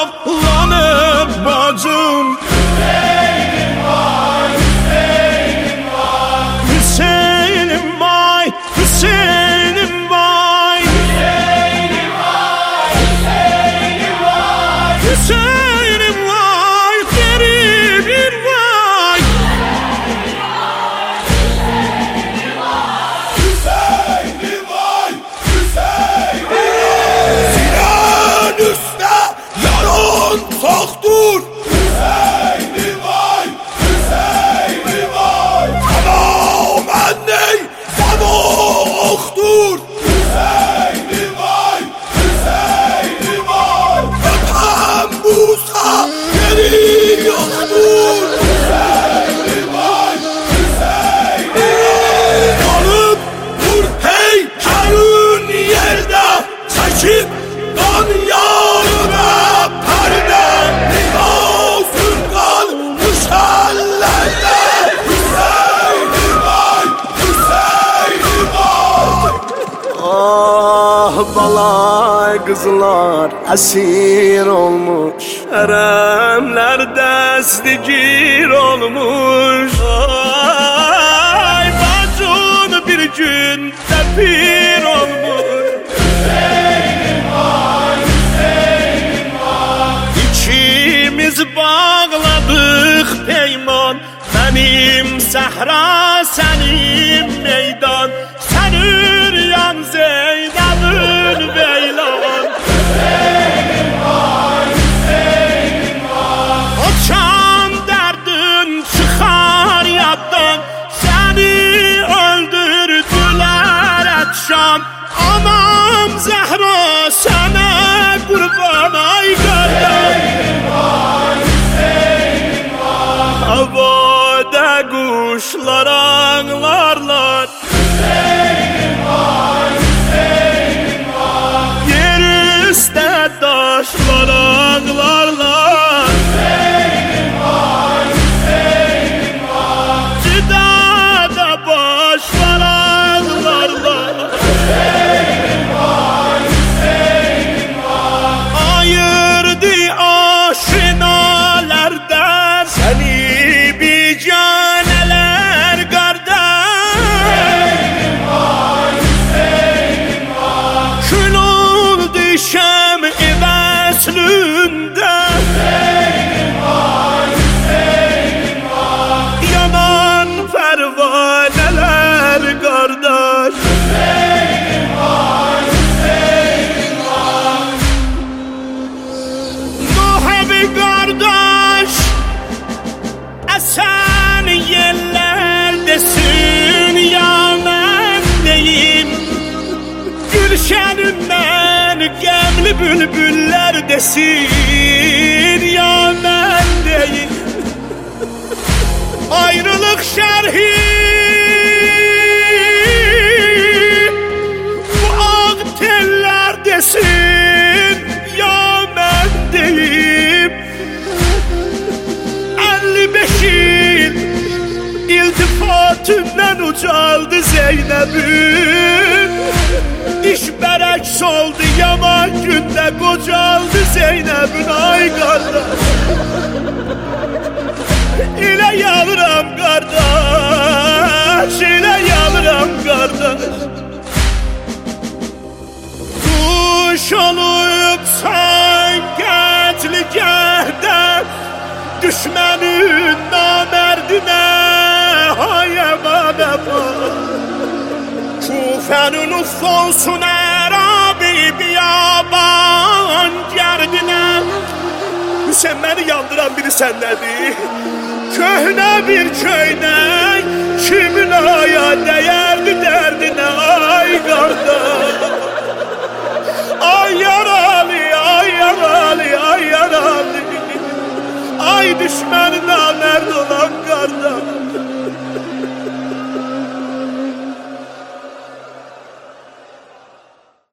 bağlanıb bacım. Hüseynim vay, Hüseynim vay, Hüseynim vay, garibim vay. Hüseynim vay, Hüseynim vay. Sinan üstte yaran soktur. Hüseynim vay, Hüseynim vay. Tamamen ney, sabahtur. Hüseynim vay, Hüseynim vay. Öpen Musa geri yoktur. Hüseynim vay, Hüseynim vay. Yanıp dur heykelin yerde, çekip kan yarına perde. Limasın kalmış ellerde. Hüseynim vay, Hüseynim vay. Ah balay kızlar esir olmuş, haremler destigir olmuş. Ay bacın bir gün tepir olmuş. İkimiz bağladık peyman, benim sahra senin meydan. Sen üryan Zeynep'in beylan. Açan derdin çıkar yaddan, seni öldürdüler etşan. Anam Zehra sana kurban ay kardeş. Havada kuşlar ağlarlar, yer üstte taşlar ağlarlar. Cidada başlar ağlarlar. Ayırdı aşinalardan seni bicaneler kardeş. Kül oldu şem-i veslünde, yanan pervaneler kardeş. Nuh-evi kardeş esen yerlerdesin, ya ben deyim. Gülşeninden gemli bülbüller desin, ya ben deyim. Ayrılık şerhi bu ak teller desin, ya ben deyim. 55 yıl iltifatından ucaldı Zeynep'in. İş berek soldu yaman günde, kocaldı Zeynep'in ay kardeş. İle yavrum kardeş, ile yavrum kardeş. Kuş olup sen ketligehde, düşmenin namerdine hay eman eman. Kufe'nin uffolsun Erabi biyaban gerdine. Hüseyin beni yandıran biri sen nedir? Köhne bir köynek, kimin aya değerdi derdine ay kardeş. Ay yaralı, ay yaralı, ay yaralı. Ay düşmanına nerede olan kardeş.